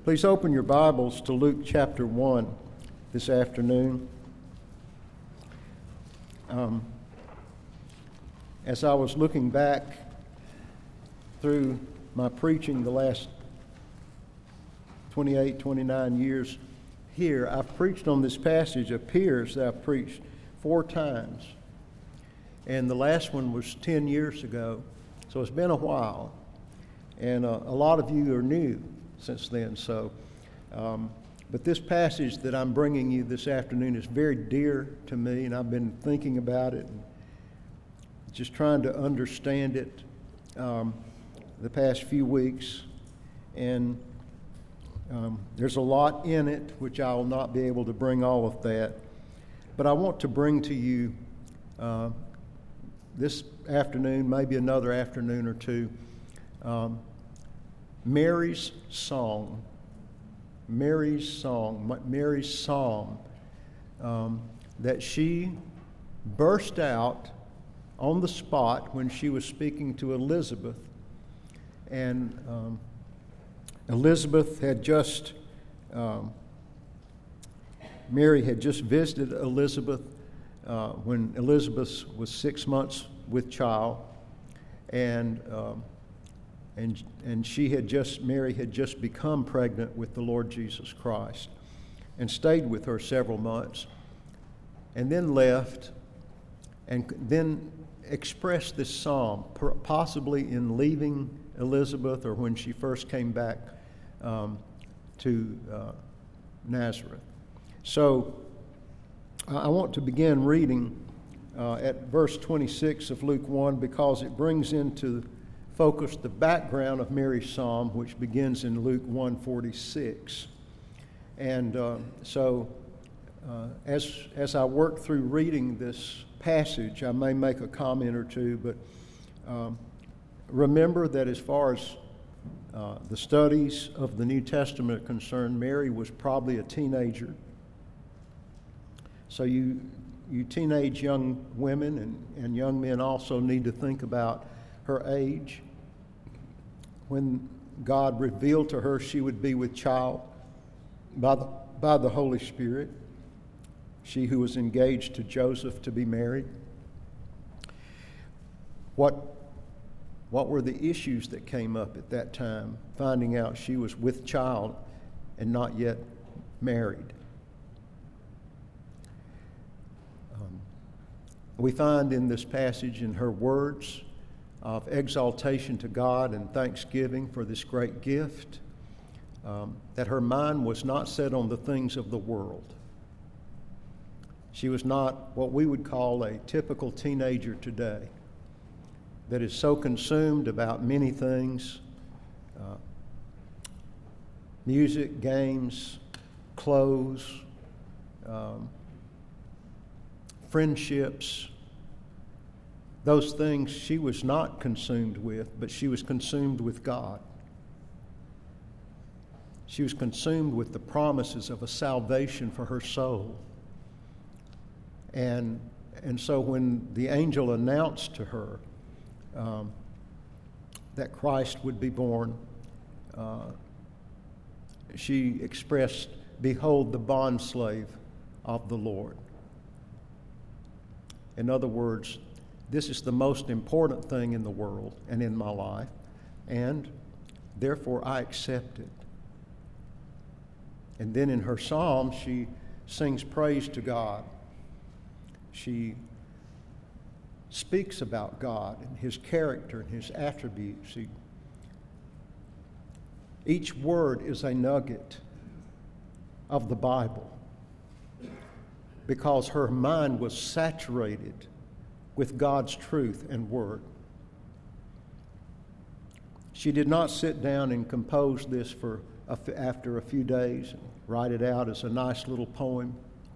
Please open your Bibles to Luke chapter 1 this afternoon. As I was looking back through my preaching the last 28, 29 years here, I've preached on this passage. It appears that I've preached 4 times. And the last one was 10 years ago. So it's been a while. And a lot of you are new since then. But this passage that I'm bringing you this afternoon is very dear to me, and I've been thinking about it, and just trying to understand it the past few weeks. And there's a lot in it, which I will not be able to bring all of that. But I want to bring to you this afternoon, maybe another afternoon or two, Mary's song, Mary's psalm that she burst out on the spot when she was speaking to Elizabeth. And Elizabeth had just, Mary had just visited Elizabeth when Elizabeth was 6 months with child, and Mary had just become pregnant with the Lord Jesus Christ, and stayed with her several months, and then left, and then expressed this psalm, possibly in leaving Elizabeth or when she first came back to Nazareth. So I want to begin reading at verse 26 of Luke 1 because it brings into focus the background of Mary's psalm, which begins in Luke 1:46. And as I work through reading this passage, I may make a comment or two, but remember that as far as the studies of the New Testament are concerned, Mary was probably a teenager. So you teenage young women and young men also need to think about her age. When God revealed to her she would be with child by the Holy Spirit, she who was engaged to Joseph to be married. What were the issues that came up at that time, finding out she was with child and not yet married? We find in this passage, in her words of exaltation to God and thanksgiving for this great gift, that her mind was not set on the things of the world. She was not what we would call a typical teenager today, that is so consumed about many things, music, games, clothes, friendships. Those things she was not consumed with, but she was consumed with God. She was consumed with the promises of a salvation for her soul. And so when the angel announced to her that Christ would be born, she expressed, "Behold the bondslave of the Lord." In other words, this is the most important thing in the world and in my life, and therefore I accept it. And then in her psalm, she sings praise to God. She speaks about God and His character and His attributes. Each word is a nugget of the Bible because her mind was saturated with God's truth and word. She did not sit down and compose this after a few days and write it out as a nice little poem.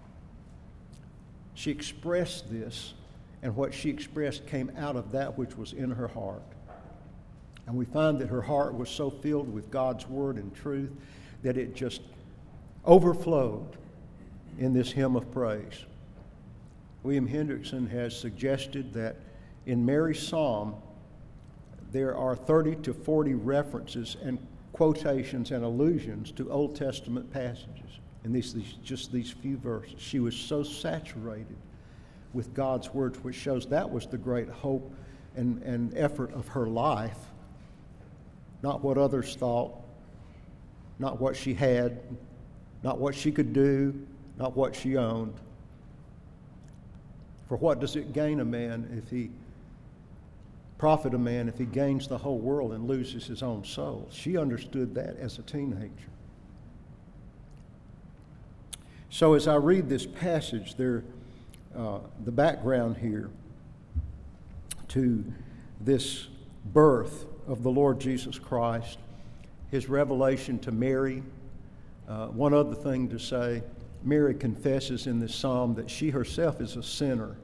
She expressed this, and what she expressed came out of that which was in her heart. And we find that her heart was so filled with God's word and truth that it just overflowed in this hymn of praise. William Hendrickson has suggested that in Mary's psalm there are 30 to 40 references and quotations and allusions to Old Testament passages in these few verses. She was so saturated with God's words, which shows that was the great hope and effort of her life, not what others thought, not what she had, not what she could do, not what she owned. For what does it gain a man profit a man if he gains the whole world and loses his own soul? She understood that as a teenager. So as I read this passage, the background here to this birth of the Lord Jesus Christ, his revelation to Mary. One other thing to say, Mary confesses in this psalm that she herself is a sinner,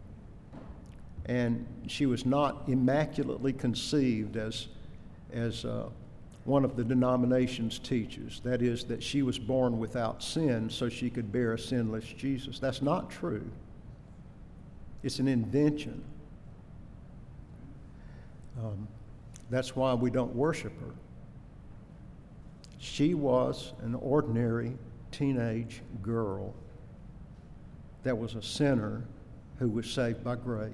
and she was not immaculately conceived as one of the denominations teaches. That is, that she was born without sin so she could bear a sinless Jesus. That's not true. It's an invention. That's why we don't worship her. She was an ordinary teenage girl that was a sinner who was saved by grace.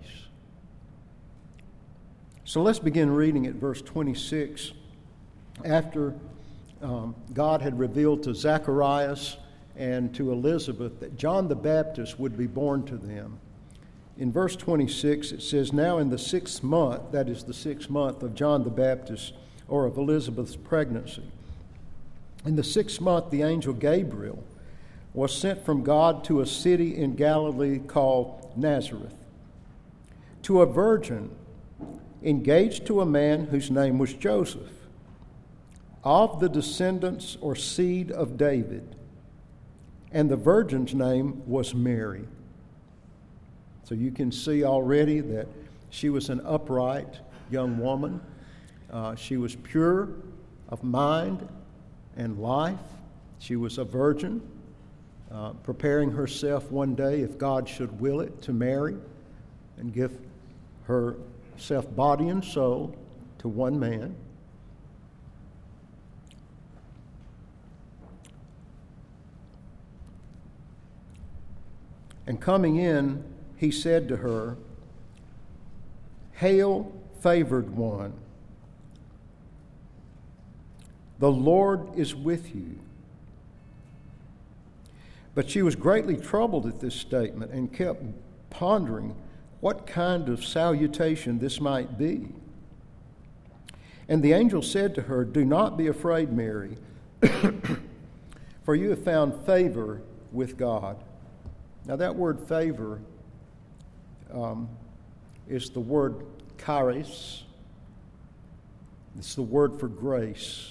So let's begin reading at verse 26. After God had revealed to Zacharias and to Elizabeth that John the Baptist would be born to them. In verse 26 it says, "Now in the 6th month," that is the 6th month of John the Baptist or of Elizabeth's pregnancy, "in the 6th month the angel Gabriel was sent from God to a city in Galilee called Nazareth, to a virgin engaged to a man whose name was Joseph, of the descendants or seed of David, and the virgin's name was Mary." So you can see already that she was an upright young woman. She was pure of mind and life. She was a virgin, preparing herself one day, if God should will it, to marry and give herself body and soul to one man. And coming in, he said to her, "Hail, favored one, the Lord is with you." But she was greatly troubled at this statement and kept pondering what kind of salutation this might be. And the angel said to her, "Do not be afraid, Mary, for you have found favor with God." Now that word favor is the word charis. It's the word for grace.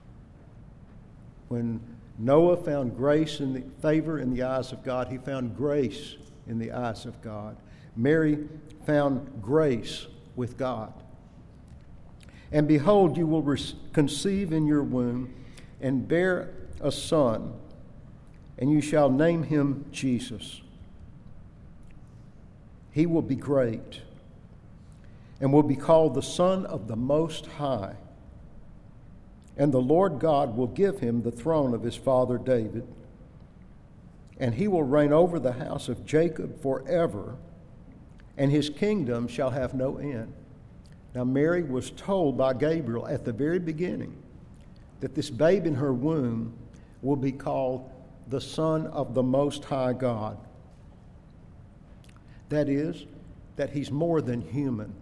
When Noah found favor in the eyes of God, he found grace in the eyes of God. Mary found grace with God. "And behold, you will conceive in your womb and bear a son, and you shall name him Jesus. He will be great and will be called the Son of the Most High. And the Lord God will give him the throne of his father David, and he will reign over the house of Jacob forever, and his kingdom shall have no end." Now Mary was told by Gabriel at the very beginning that this babe in her womb will be called the Son of the Most High God. That is, that he's more than human.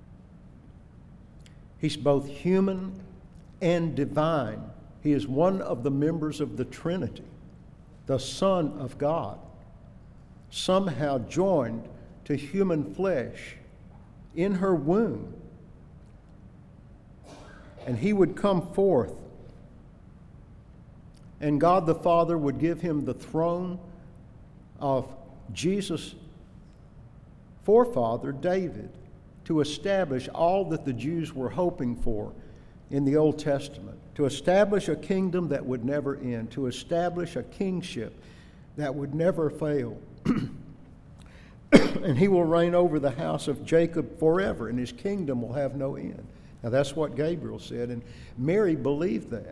He's both human and divine. He is one of the members of the Trinity, the Son of God, somehow joined to human flesh in her womb. And he would come forth, and God the Father would give him the throne of Jesus' forefather David, to establish all that the Jews were hoping for in the Old Testament, to establish a kingdom that would never end, to establish a kingship that would never fail. And he will reign over the house of Jacob forever, and his kingdom will have no end. Now that's what Gabriel said, and Mary believed that.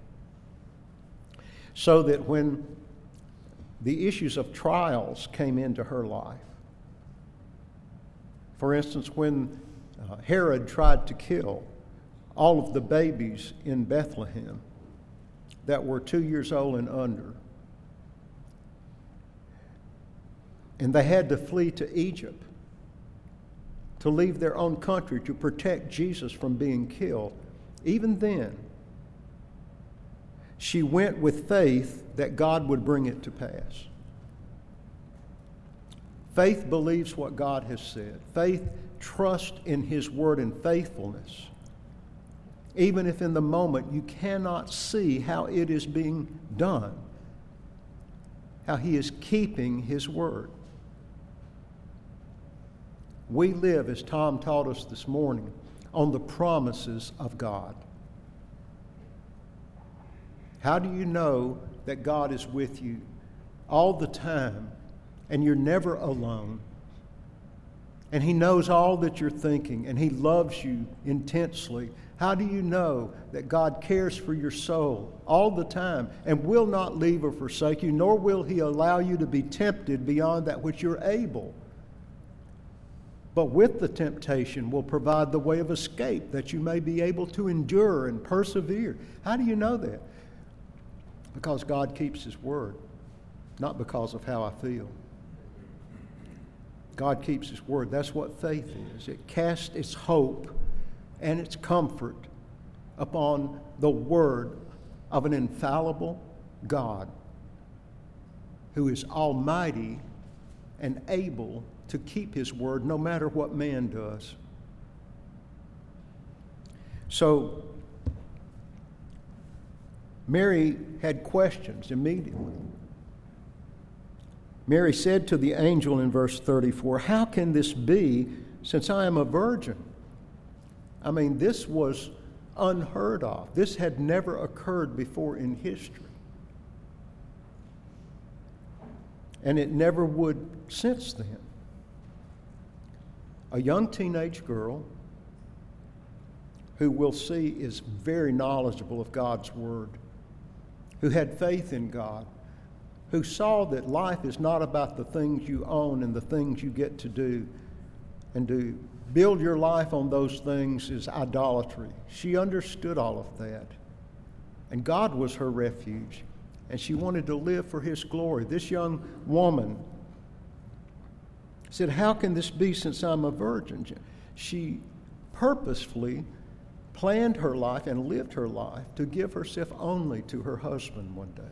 So that when the issues of trials came into her life, for instance, when Herod tried to kill all of the babies in Bethlehem that were 2 years old and under, and they had to flee to Egypt to leave their own country to protect Jesus from being killed. Even then, she went with faith that God would bring it to pass. Faith believes what God has said. Faith trusts in His word and faithfulness, even if in the moment you cannot see how it is being done, how He is keeping His word. We live, as Tom taught us this morning, on the promises of God. How do you know that God is with you all the time and you're never alone? And He knows all that you're thinking and He loves you intensely. How do you know that God cares for your soul all the time and will not leave or forsake you, nor will He allow you to be tempted beyond that which you're able? But with the temptation will provide the way of escape that you may be able to endure and persevere. How do you know that? Because God keeps His word, not because of how I feel. God keeps His word. That's what faith is. It casts its hope and its comfort upon the word of an infallible God who is almighty and able to keep His word no matter what man does. So, Mary had questions immediately. Mary said to the angel in verse 34, "How can this be since I am a virgin?" I mean, this was unheard of. This had never occurred before in history. And it never would since then. A young teenage girl who we'll see is very knowledgeable of God's word, who had faith in God, who saw that life is not about the things you own and the things you get to do, and to build your life on those things is idolatry. She understood all of that. And God was her refuge, and she wanted to live for His glory. This young woman said, "How can this be since I'm a virgin?" She purposefully planned her life and lived her life to give herself only to her husband one day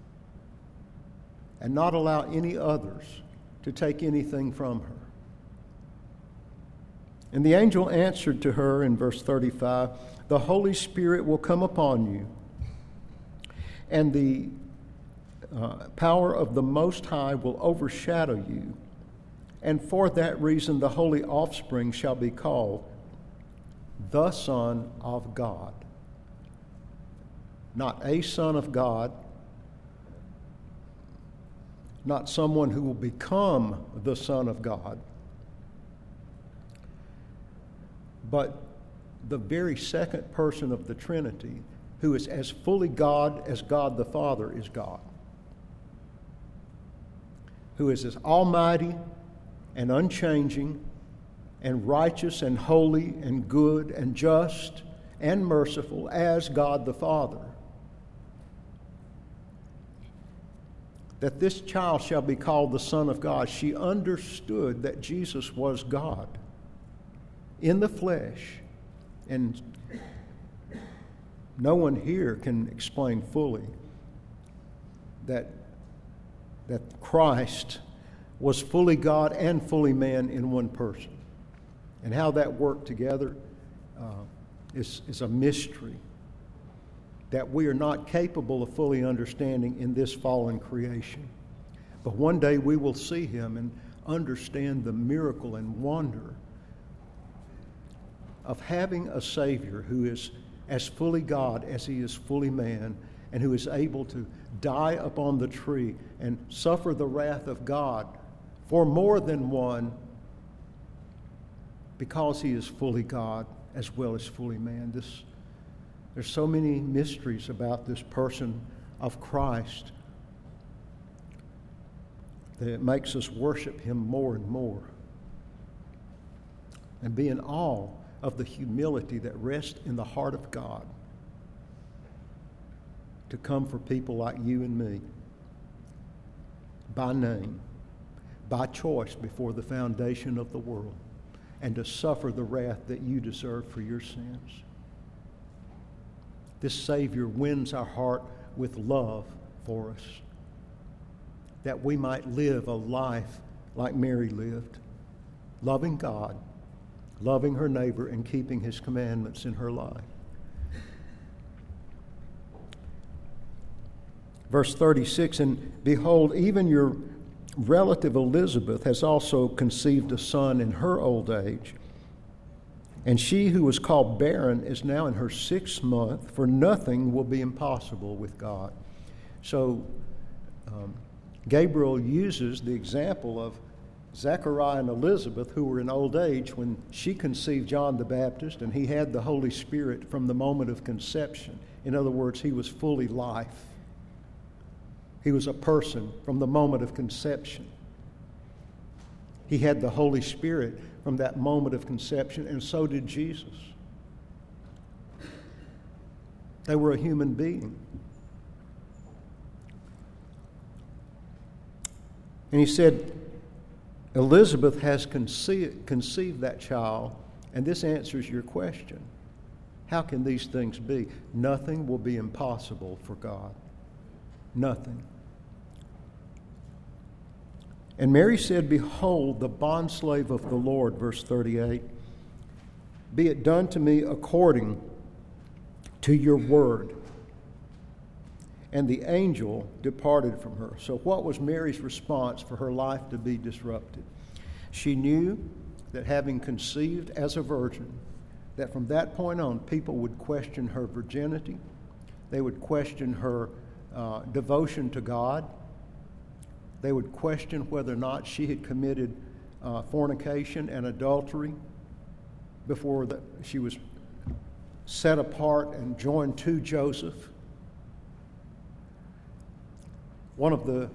and not allow any others to take anything from her. And the angel answered to her in verse 35, "The Holy Spirit will come upon you, and the power of the Most High will overshadow you. And for that reason the holy offspring shall be called the Son of God." Not a son of God, not someone who will become the Son of God, but the very second person of the Trinity, who is as fully God as God the Father is God, who is as almighty and unchanging and righteous and holy and good and just and merciful as God the Father. That this child shall be called the Son of God. She understood that Jesus was God in the flesh. And no one here can explain fully that Christ was fully God and fully man in one person. And how that worked together is a mystery that we are not capable of fully understanding in this fallen creation. But one day we will see Him and understand the miracle and wonder of having a Savior who is as fully God as He is fully man, and who is able to die upon the tree and suffer the wrath of God for more than one, because He is fully God as well as fully man. There's so many mysteries about this person of Christ that it makes us worship him more and more and be in awe of the humility that rests in the heart of God to come for people like you and me by name, by choice before the foundation of the world, and to suffer the wrath that you deserve for your sins. This Savior wins our heart with love for us, that we might live a life like Mary lived, loving God, loving her neighbor, and keeping his commandments in her life. Verse 36, and behold, even your relative Elizabeth has also conceived a son in her old age. And she who was called barren is now in her 6th month, for nothing will be impossible with God. So Gabriel uses the example of Zechariah and Elizabeth, who were in old age when she conceived John the Baptist, and he had the Holy Spirit from the moment of conception. In other words, he was fully life. He was a person from the moment of conception. He had the Holy Spirit from that moment of conception, and so did Jesus. They were a human being. And he said, Elizabeth has conceived that child, and this answers your question. How can these things be? Nothing will be impossible for God. Nothing. And Mary said, behold, the bondslave of the Lord, verse 38, be it done to me according to your word. And the angel departed from her. So what was Mary's response for her life to be disrupted? She knew that having conceived as a virgin, that from that point on, people would question her virginity. They would question her devotion to God. They would question whether or not she had committed fornication and adultery before she was set apart and joined to Joseph. One of the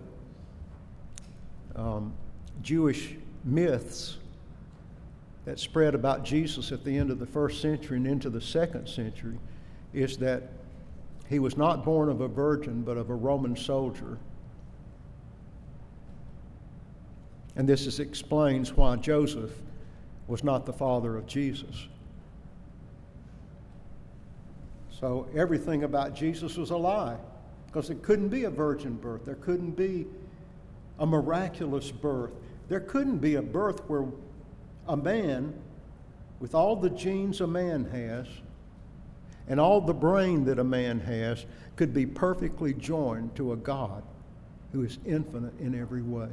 Jewish myths that spread about Jesus at the end of the 1st century and into the 2nd century is that he was not born of a virgin, but of a Roman soldier. And this explains why Joseph was not the father of Jesus. So everything about Jesus was a lie, because it couldn't be a virgin birth. There couldn't be a miraculous birth. There couldn't be a birth where a man, with all the genes a man has and all the brain that a man has, could be perfectly joined to a God who is infinite in every way,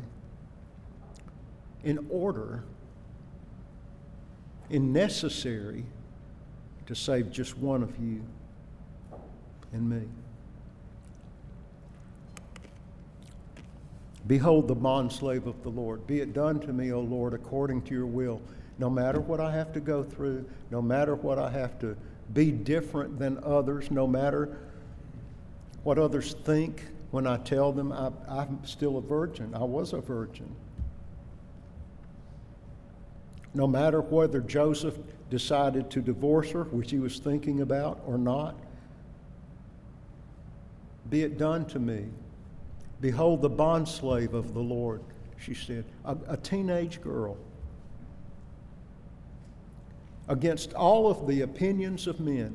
necessary to save just one of you and me. Behold the bondslave of the Lord. Be it done to me, O Lord, according to your will. No matter what I have to go through, no matter what I have to be different than others, no matter what others think when I tell them I'm still a virgin. I was a virgin. No matter whether Joseph decided to divorce her, which he was thinking about, or not, be it done to me. Behold the bondslave of the Lord, she said, a teenage girl. Against all of the opinions of men,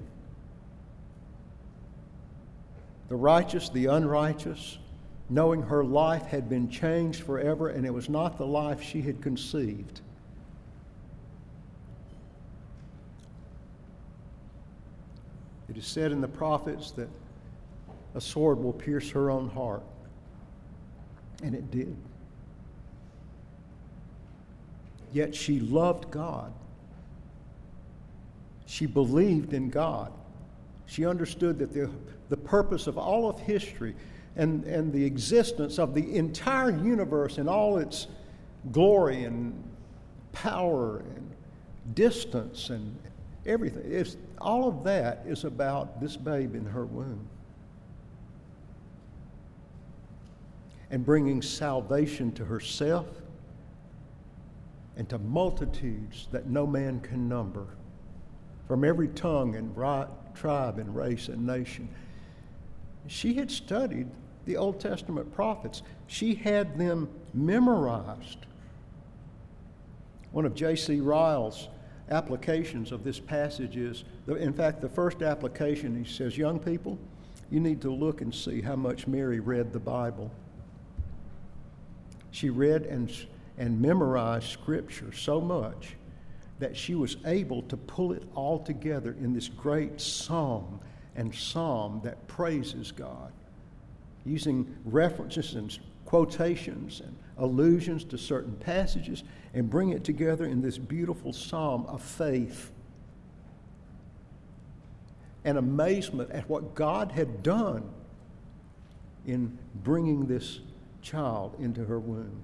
the righteous, the unrighteous, knowing her life had been changed forever, and it was not the life she had conceived. It is said in the prophets that a sword will pierce her own heart. And it did. Yet she loved God. She believed in God. She understood that the purpose of all of history and the existence of the entire universe in all its glory and power and distance and everything. All of that is about this babe in her womb. And bringing salvation to herself and to multitudes that no man can number, from every tongue and tribe and race and nation. She had studied the Old Testament prophets. She had them memorized. One of J.C. Ryle's applications of this passage is, in fact, the first application, he says, young people, you need to look and see how much Mary read the Bible. She read and memorized Scripture so much that she was able to pull it all together in this great song and psalm that praises God, using references and quotations and allusions to certain passages, and bring it together in this beautiful psalm of faith and amazement at what God had done in bringing this child into her womb.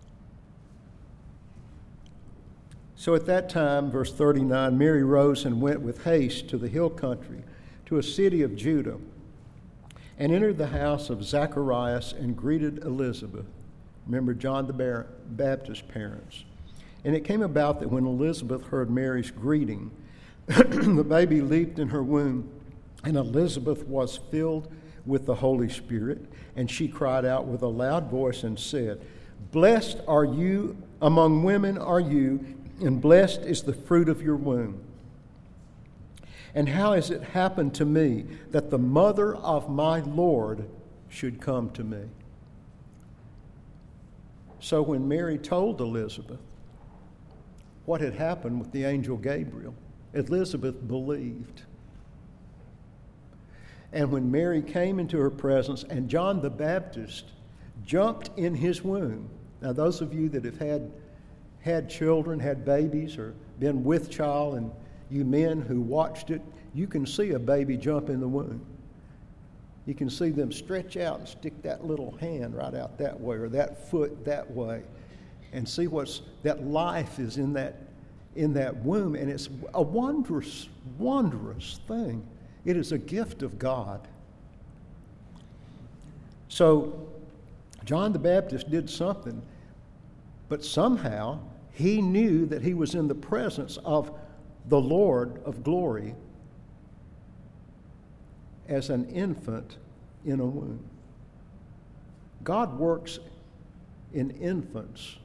So at that time, verse 39, Mary rose and went with haste to the hill country, to a city of Judah, and entered the house of Zacharias and greeted Elizabeth. Remember, John the Baptist's parents. And it came about that when Elizabeth heard Mary's greeting, the baby leaped in her womb, and Elizabeth was filled with the Holy Spirit, and she cried out with a loud voice and said, "Blessed are you among women, are you, and blessed is the fruit of your womb. And how has it happened to me that the mother of my Lord should come to me?" So when Mary told Elizabeth what had happened with the angel Gabriel, Elizabeth believed. And when Mary came into her presence and John the Baptist jumped in his womb. Now, those of you that have had children, had babies, or been with child, and you men who watched it, you can see a baby jump in the womb. You can see them stretch out and stick that little hand right out that way, or that foot that way, and see that life is in that womb. And it's a wondrous, wondrous thing. It is a gift of God. So John the Baptist did something, but somehow he knew that he was in the presence of the Lord of glory as an infant in a womb. God works in infants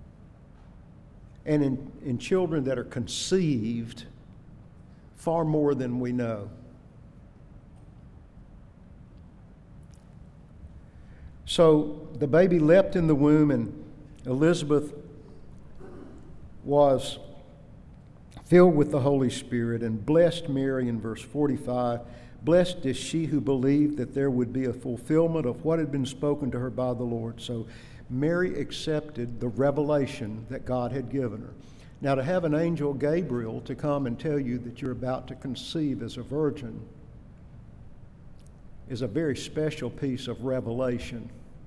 and in children that are conceived far more than we know. So the baby leapt in the womb, and Elizabeth was filled with the Holy Spirit and blessed Mary in verse 45. Blessed is she who believed that there would be a fulfillment of what had been spoken to her by the Lord. So Mary accepted the revelation that God had given her. Now, to have an angel Gabriel to come and tell you that you're about to conceive as a virgin is a very special piece of revelation.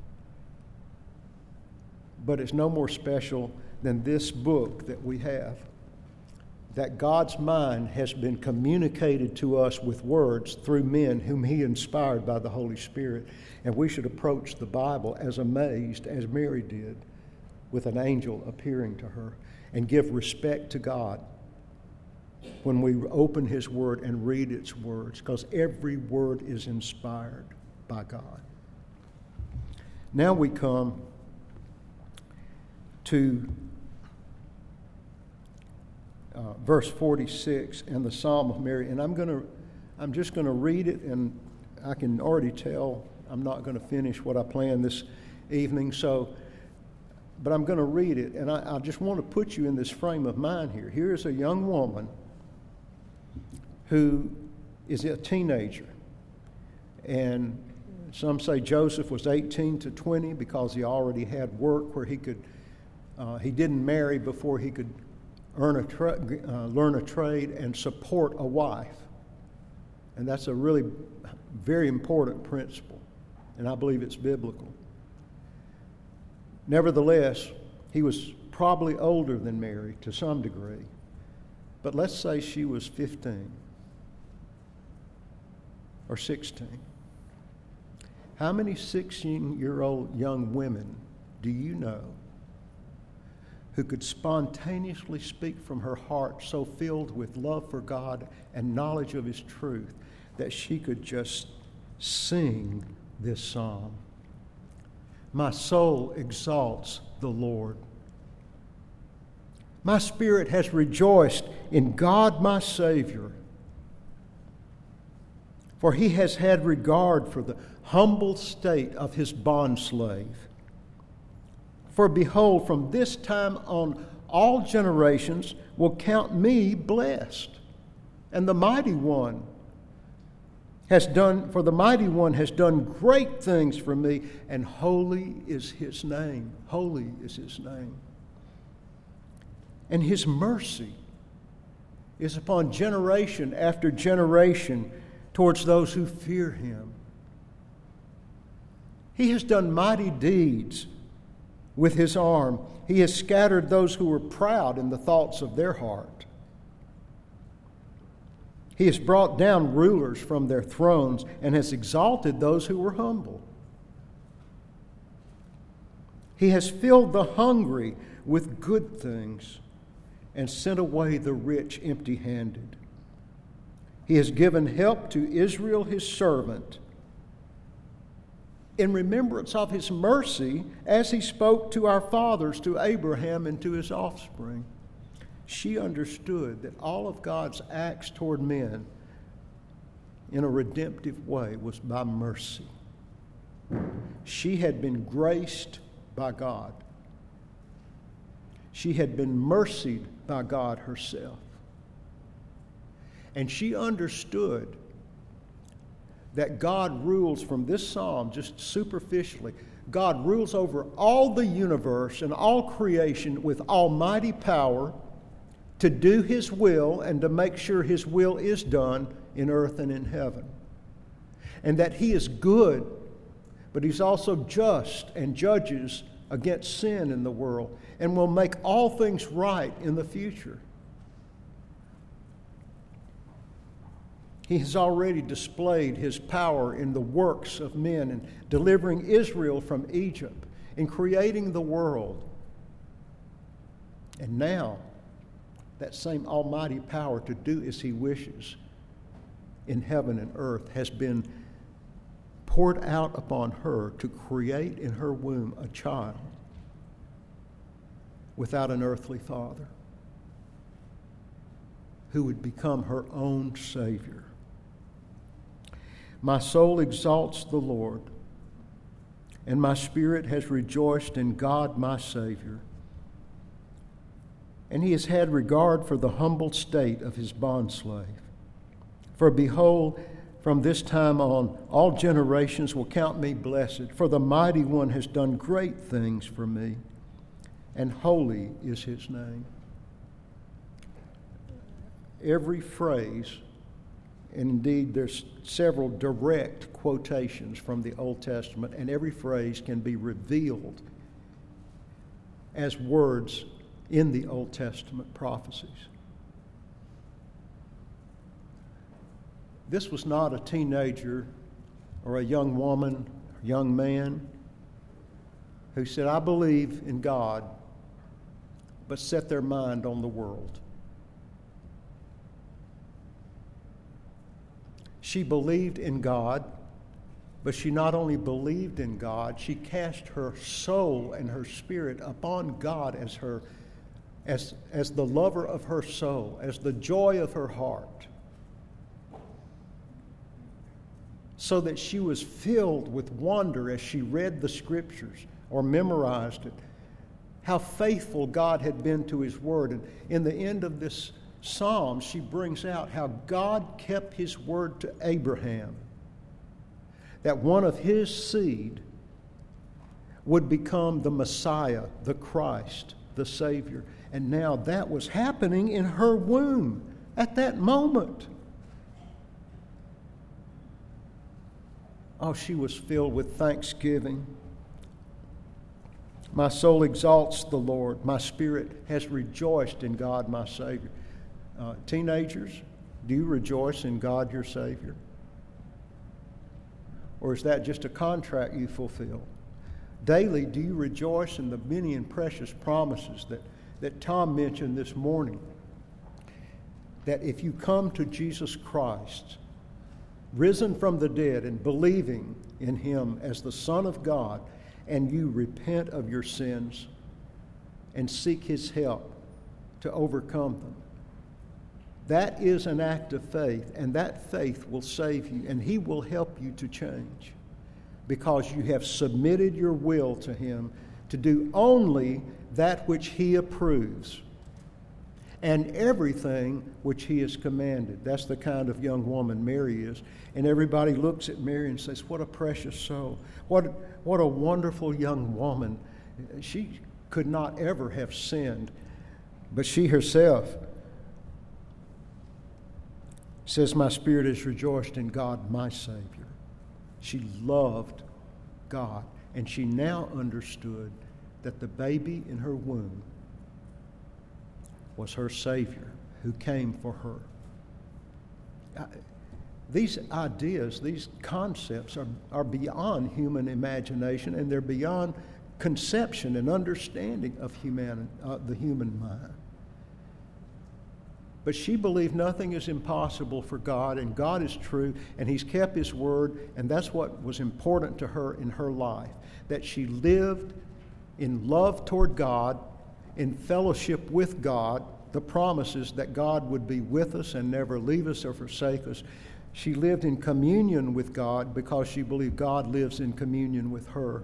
But it's no more special than this book that we have, that God's mind has been communicated to us with words through men whom He inspired by the Holy Spirit. And we should approach the Bible as amazed as Mary did with an angel appearing to her, and give respect to God when we open His Word and read its words, because every word is inspired by God. Now we come to verse 46 and the Psalm of Mary, and I'm just going to read it, and I can already tell I'm not going to finish what I planned this evening. But I'm going to read it, and I just want to put you in this frame of mind here. Here is a young woman who is a teenager, and some say Joseph was 18 to 20 because he already had work where he didn't marry before he could learn a trade and support a wife. And that's a really very important principle, and I believe it's biblical. Nevertheless, he was probably older than Mary to some degree, But let's say she was 15 or 16. How many 16-year-old young women do you know who could spontaneously speak from her heart so filled with love for God and knowledge of His truth that she could just sing this psalm? My soul exalts the Lord. My spirit has rejoiced in God my Savior, for He has had regard for the humble state of His bondslave. For behold, from this time on, all generations will count me blessed. And the mighty one has done great things for me, and holy is His name. Holy is His name. And His mercy is upon generation after generation towards those who fear Him. He has done mighty deeds with His arm. He has scattered those who were proud in the thoughts of their heart. He has brought down rulers from their thrones and has exalted those who were humble. He has filled the hungry with good things and sent away the rich empty-handed. He has given help to Israel His servant, in remembrance of His mercy, as He spoke to our fathers, to Abraham and to his offspring. She understood that all of God's acts toward men in a redemptive way was by mercy. She had been graced by God. She had been mercied by God herself. And she understood that God rules, from this psalm, just superficially, God rules over all the universe and all creation with almighty power to do His will and to make sure His will is done in earth and in heaven. And that He is good, but He's also just and judges against sin in the world and will make all things right in the future. He has already displayed His power in the works of men in delivering Israel from Egypt, in creating the world. And now, that same almighty power to do as He wishes in heaven and earth has been poured out upon her to create in her womb a child without an earthly father who would become her own Savior. My soul exalts the Lord, and my spirit has rejoiced in God my Savior. And He has had regard for the humble state of His bondslave. For behold, from this time on, all generations will count me blessed, for the Mighty One has done great things for me, and holy is His name. Every phrase, and indeed there's several direct quotations from the Old Testament, and every phrase can be revealed as words in the Old Testament prophecies. This was not a teenager or a young woman, young man who said, I believe in God, but set their mind on the world. She believed in God, but she not only believed in God, she cast her soul and her spirit upon God as the lover of her soul, as the joy of her heart, so that she was filled with wonder as she read the Scriptures or memorized it, how faithful God had been to His Word. And in the end of this psalm, she brings out how God kept His word to Abraham, that one of his seed would become the Messiah, the Christ, the Savior. And now that was happening in her womb at that moment. Oh, she was filled with thanksgiving. My soul exalts the Lord. My spirit has rejoiced in God, my Savior. Teenagers, do you rejoice in God your Savior? Or is that just a contract you fulfill? Daily, do you rejoice in the many and precious promises that Tom mentioned this morning? That if you come to Jesus Christ, risen from the dead and believing in Him as the Son of God, and you repent of your sins and seek His help to overcome them, that is an act of faith, and that faith will save you, and He will help you to change because you have submitted your will to Him to do only that which He approves and everything which He has commanded. That's the kind of young woman Mary is. And everybody looks at Mary and says, what a precious soul. What a wonderful young woman. She could not ever have sinned. But she herself says, my spirit is rejoiced in God, my Savior. She loved God, and she now understood that the baby in her womb was her Savior who came for her. These ideas, these concepts are beyond human imagination, and they're beyond conception and understanding of the human mind. But she believed nothing is impossible for God, and God is true, and He's kept His word, and that's what was important to her in her life, that she lived in love toward God, in fellowship with God, the promises that God would be with us and never leave us or forsake us. She lived in communion with God because she believed God lives in communion with her.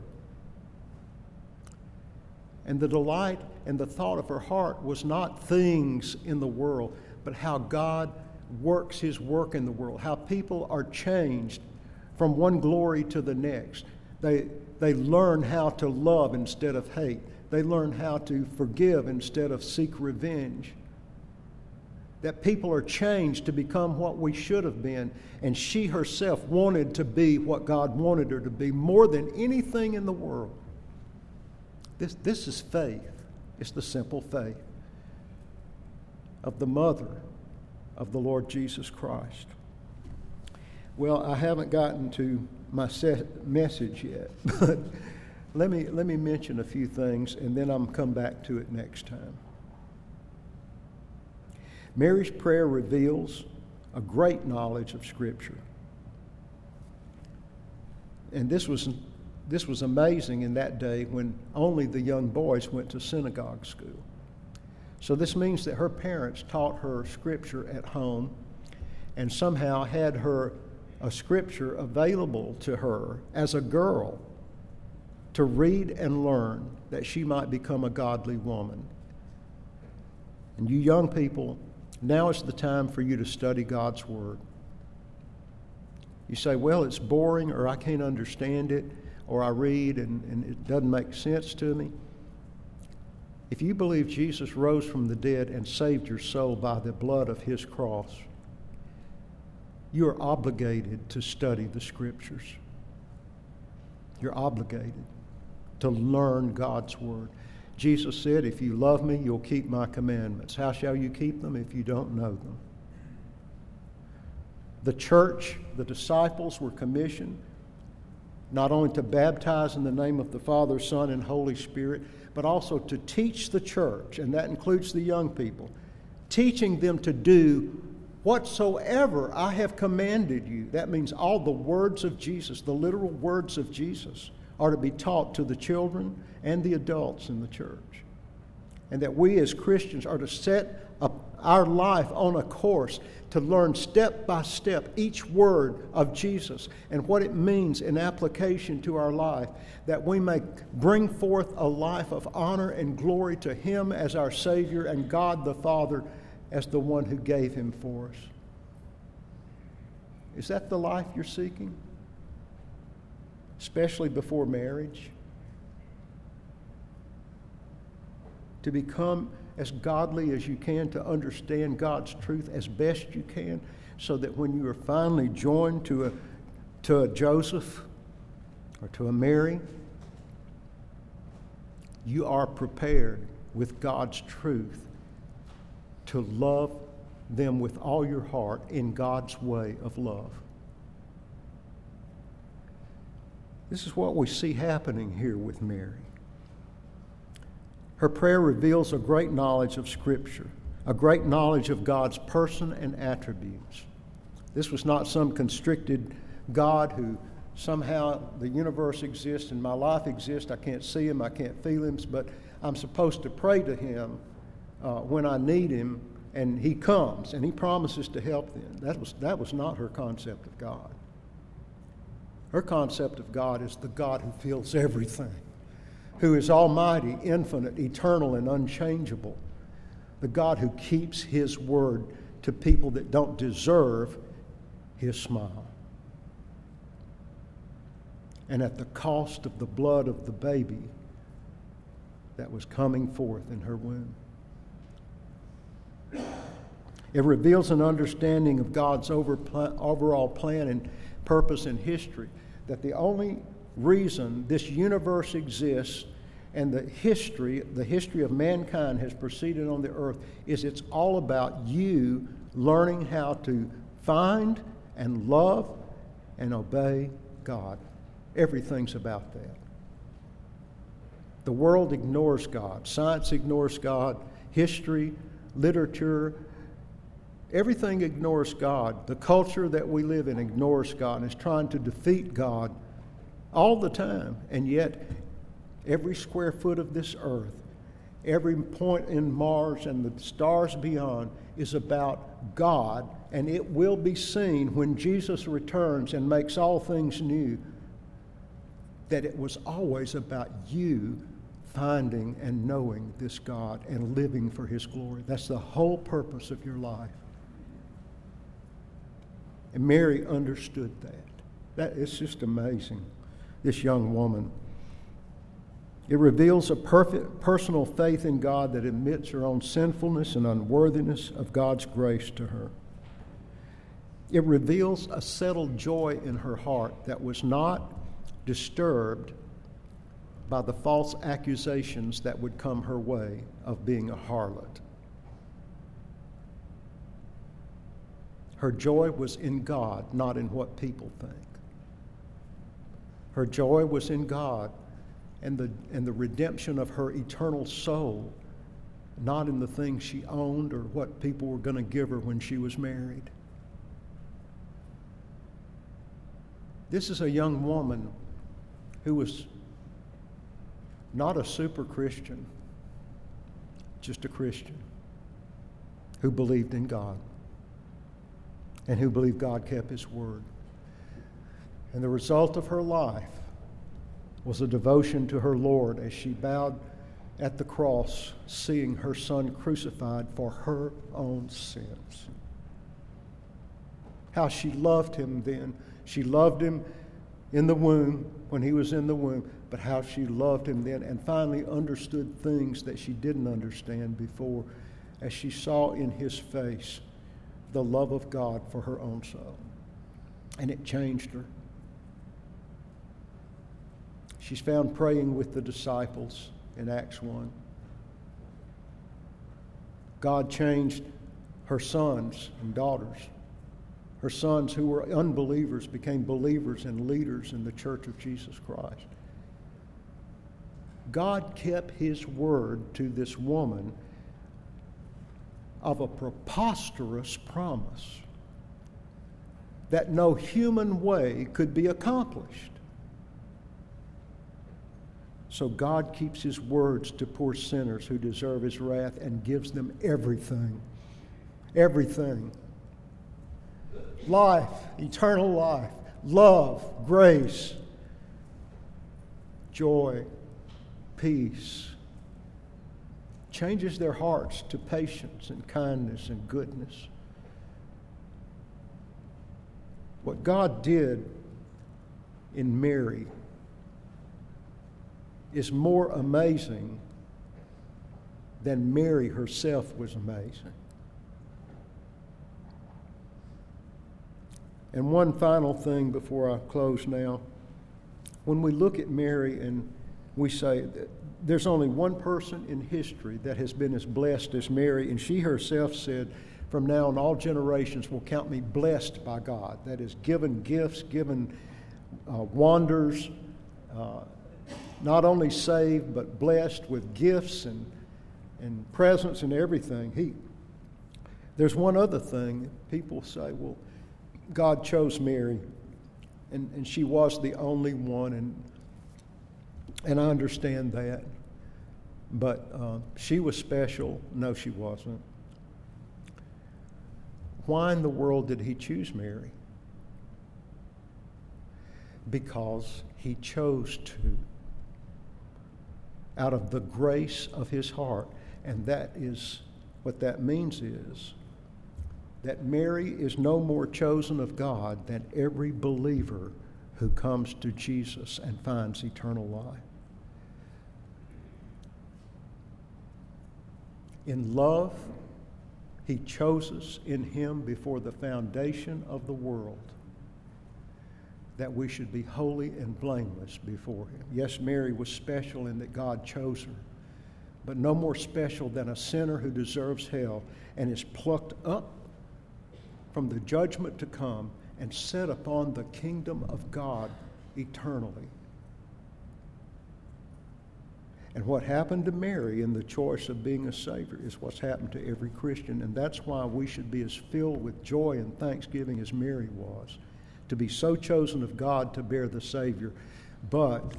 And the delight and the thought of her heart was not things in the world, but how God works His work in the world, how people are changed from one glory to the next. They learn how to love instead of hate. They learn how to forgive instead of seek revenge. That people are changed to become what we should have been, and she herself wanted to be what God wanted her to be more than anything in the world. This is faith. It's the simple faith of the mother of the Lord Jesus Christ. Well, I haven't gotten to my message yet, but let me mention a few things, and then I'm come back to it next time. Mary's prayer reveals a great knowledge of Scripture. And this was amazing in that day when only the young boys went to synagogue school. So this means that her parents taught her Scripture at home and somehow had her a Scripture available to her as a girl to read and learn that she might become a godly woman. And you young people, now is the time for you to study God's Word. You say, well, it's boring, or I can't understand it, or I read and it doesn't make sense to me. If you believe Jesus rose from the dead and saved your soul by the blood of His cross, you are obligated to study the Scriptures. You're obligated to learn God's Word. Jesus said, if you love me, you'll keep my commandments. How shall you keep them if you don't know them? The church, the disciples were commissioned not only to baptize in the name of the Father, Son, and Holy Spirit, but also to teach the church, and that includes the young people, teaching them to do whatsoever I have commanded you. That means all the words of Jesus, the literal words of Jesus, are to be taught to the children and the adults in the church. And that we as Christians are to set up our life on a course to learn step by step each word of Jesus and what it means in application to our life, that we may bring forth a life of honor and glory to Him as our Savior and God the Father as the one who gave Him for us. Is that the life you're seeking? Especially before marriage? To become as godly as you can, to understand God's truth as best you can, so that when you are finally joined to a Joseph or to a Mary, you are prepared with God's truth to love them with all your heart in God's way of love. This is what we see happening here with Mary. Her prayer reveals a great knowledge of Scripture, a great knowledge of God's person and attributes. This was not some constricted God who somehow the universe exists and my life exists. I can't see him, I can't feel him, but I'm supposed to pray to him when I need him, and he comes and he promises to help them. That was not her concept of God. Her concept of God is the God who feels everything, who is almighty, infinite, eternal, and unchangeable. The God who keeps his word to people that don't deserve his smile. And at the cost of the blood of the baby that was coming forth in her womb. It reveals an understanding of God's overall plan and purpose in history, that the only reason this universe exists and the history of mankind has proceeded on the earth is it's all about you learning how to find and love and obey God. Everything's about that. The world ignores God. Science ignores God. History, literature, everything ignores God. The culture that we live in ignores God and is trying to defeat God all the time. And yet, every square foot of this earth, every point in Mars and the stars beyond is about God, and it will be seen when Jesus returns and makes all things new that it was always about you finding and knowing this God and living for his glory. That's the whole purpose of your life. And Mary understood that. It's just amazing, this young woman. It reveals a perfect personal faith in God that admits her own sinfulness and unworthiness of God's grace to her. It reveals a settled joy in her heart that was not disturbed by the false accusations that would come her way of being a harlot. Her joy was in God, not in what people think. Her joy was in God and the redemption of her eternal soul, not in the things she owned or what people were going to give her when she was married. This is a young woman who was not a super Christian, just a Christian who believed in God and who believed God kept his word. And the result of her life was a devotion to her Lord as she bowed at the cross, seeing her son crucified for her own sins. How she loved him then. She loved him in the womb, when he was in the womb, but how she loved him then and finally understood things that she didn't understand before as she saw in his face the love of God for her own soul. And it changed her. She's found praying with the disciples in Acts 1. God changed her sons and daughters. Her sons who were unbelievers became believers and leaders in the church of Jesus Christ. God kept his word to this woman of a preposterous promise that no human way could be accomplished. So God keeps his words to poor sinners who deserve his wrath and gives them everything. Everything. Life, eternal life, love, grace, joy, peace. Changes their hearts to patience and kindness and goodness. What God did in Mary is more amazing than Mary herself was amazing. And one final thing before I close now. When we look at Mary and we say that there's only one person in history that has been as blessed as Mary, and she herself said, from now on all generations will count me blessed by God. That is, given gifts, given wonders, not only saved, but blessed with gifts and presents and everything. There's one other thing. People say, well, God chose Mary, and she was the only one, and I understand that. But she was special. No, she wasn't. Why in the world did he choose Mary? Because he chose to, out of the grace of his heart. And that is what that means is that Mary is no more chosen of God than every believer who comes to Jesus and finds eternal life. In love, he chose us in him before the foundation of the world, that we should be holy and blameless before him. Yes, Mary was special in that God chose her, but no more special than a sinner who deserves hell and is plucked up from the judgment to come and set upon the kingdom of God eternally. And what happened to Mary in the choice of being a Savior is what's happened to every Christian. And that's why we should be as filled with joy and thanksgiving as Mary was, to be so chosen of God to bear the Savior. But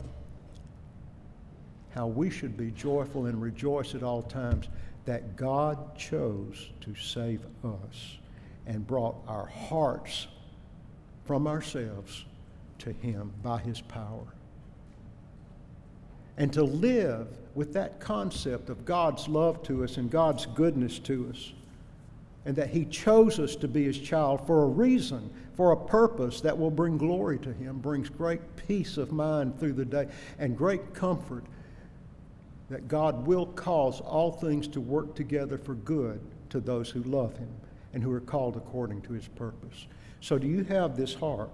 how we should be joyful and rejoice at all times that God chose to save us and brought our hearts from ourselves to him by his power. And to live with that concept of God's love to us and God's goodness to us, and that he chose us to be his child for a reason, for a purpose that will bring glory to him, brings great peace of mind through the day and great comfort that God will cause all things to work together for good to those who love him and who are called according to his purpose. So do you have this heart?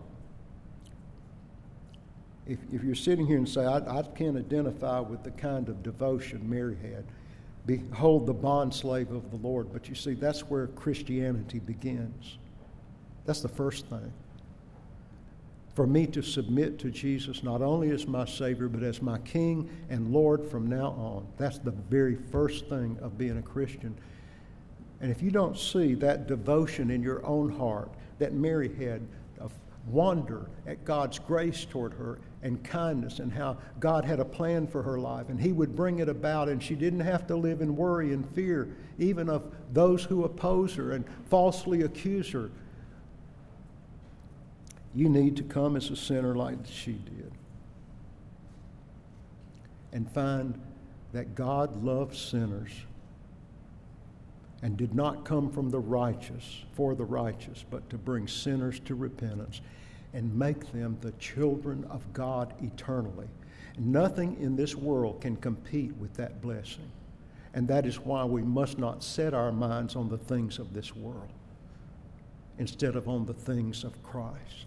If you're sitting here and say, I can't identify with the kind of devotion Mary had, behold the bondslave of the Lord. But you see, that's where Christianity begins. That's the first thing. For me to submit to Jesus not only as my Savior, but as my King and Lord from now on. That's the very first thing of being a Christian. And if you don't see that devotion in your own heart that Mary had, of wonder at God's grace toward her and kindness and how God had a plan for her life and he would bring it about, and she didn't have to live in worry and fear even of those who oppose her and falsely accuse her. You need to come as a sinner like she did and find that God loves sinners and did not come from the righteous, for the righteous, but to bring sinners to repentance and make them the children of God eternally. Nothing in this world can compete with that blessing. And that is why we must not set our minds on the things of this world instead of on the things of Christ.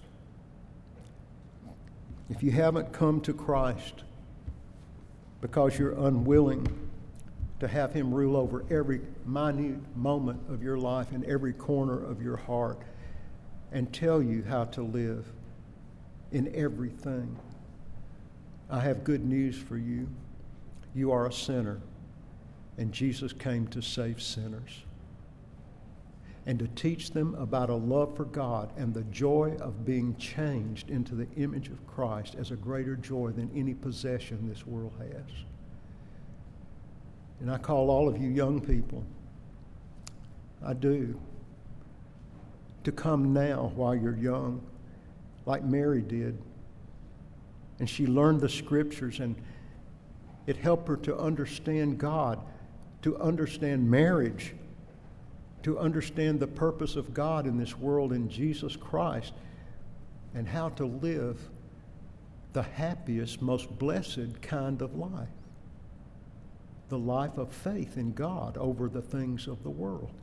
If you haven't come to Christ because you're unwilling to have him rule over every minute moment of your life and every corner of your heart and tell you how to live in everything, I have good news for you. You are a sinner, and Jesus came to save sinners and to teach them about a love for God and the joy of being changed into the image of Christ as a greater joy than any possession this world has. And I call all of you young people, I do, to come now while you're young, like Mary did. And she learned the scriptures, and it helped her to understand God, to understand marriage, to understand the purpose of God in this world in Jesus Christ, and how to live the happiest, most blessed kind of life. The life of faith in God over the things of the world.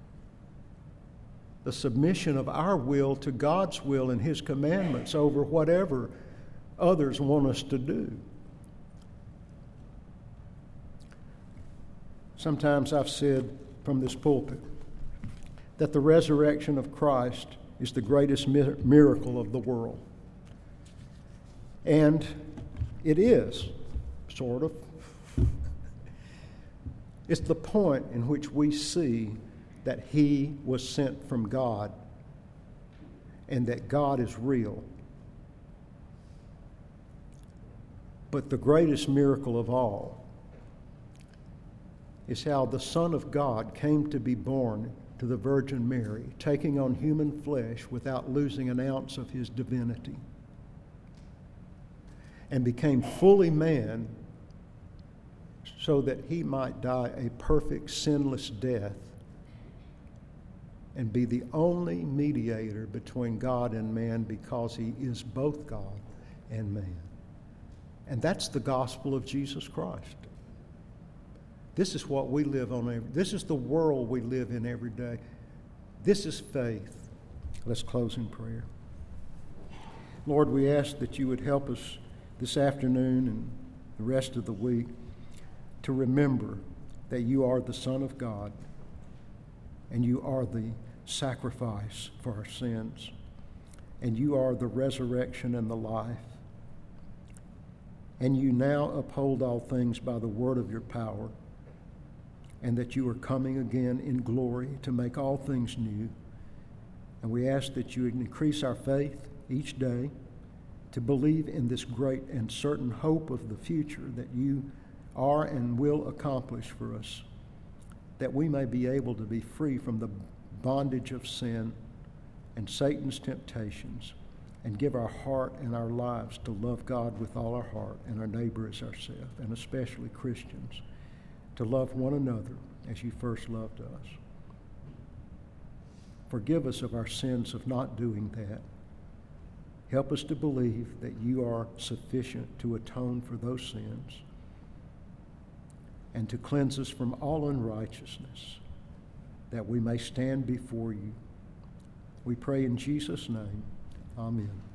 The submission of our will to God's will and his commandments over whatever others want us to do. Sometimes I've said from this pulpit that the resurrection of Christ is the greatest miracle of the world. And it is, sort of. It's the point in which we see that he was sent from God and that God is real. But the greatest miracle of all is how the Son of God came to be born to the Virgin Mary, taking on human flesh without losing an ounce of his divinity, and became fully man so that he might die a perfect, sinless death and be the only mediator between God and man, because he is both God and man. And that's the gospel of Jesus Christ. This is what we live on. This is the world we live in every day. This is faith. Let's close in prayer. Lord, we ask that you would help us this afternoon and the rest of the week to remember that you are the Son of God and you are the sacrifice for our sins, and you are the resurrection and the life, and you now uphold all things by the word of your power, and that you are coming again in glory to make all things new. And we ask that you would increase our faith each day to believe in this great and certain hope of the future that you are and will accomplish for us, that we may be able to be free from the bondage of sin and Satan's temptations, and give our heart and our lives to love God with all our heart and our neighbor as ourselves, and especially Christians, to love one another as you first loved us. Forgive us of our sins of not doing that. Help us to believe that you are sufficient to atone for those sins and to cleanse us from all unrighteousness, that we may stand before you. We pray in Jesus' name. Amen.